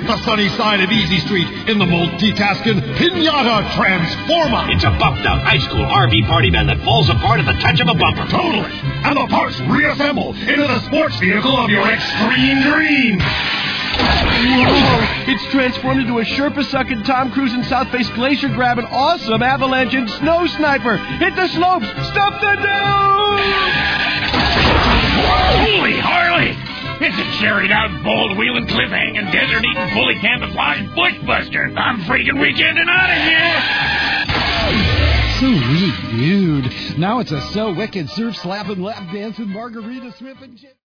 the sunny side of Easy Street in the multitasking Pinata Transformer. It's a bumped-out high school RV party van that falls apart at the touch of a bumper. Totally. And the parts reassemble into the sports vehicle of your extreme dreams. Whoa! It's transformed into a Sherpa-sucking Tom Cruise and South Face Glacier grabbing awesome avalanche and snow sniper. Hit the slopes! Stop the dude! Holy Harley! It's a cherried-out, bold-wheeling, cliff-hanging, desert-eating, fully camouflaged bushbuster. I'm freaking weekending out of here! Sweet dude. Now it's a So Wicked surf slapping lap dancing Margarita Smith and Chip.